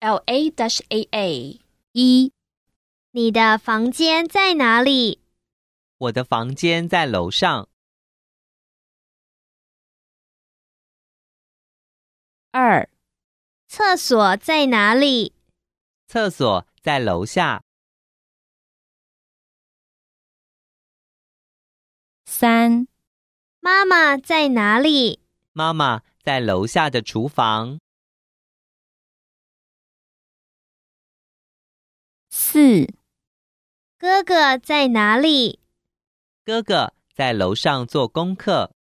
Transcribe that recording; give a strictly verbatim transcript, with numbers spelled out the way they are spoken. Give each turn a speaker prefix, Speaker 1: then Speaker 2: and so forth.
Speaker 1: L A A A
Speaker 2: 一，你的房间在哪里？
Speaker 3: 我的房间在楼上。
Speaker 2: 二，厕所在哪里？
Speaker 3: 厕所在楼下。
Speaker 2: 三，妈妈在哪里？
Speaker 3: 妈妈在楼下的厨房。
Speaker 2: 四，哥哥在哪里？
Speaker 3: 哥哥在楼上做功课。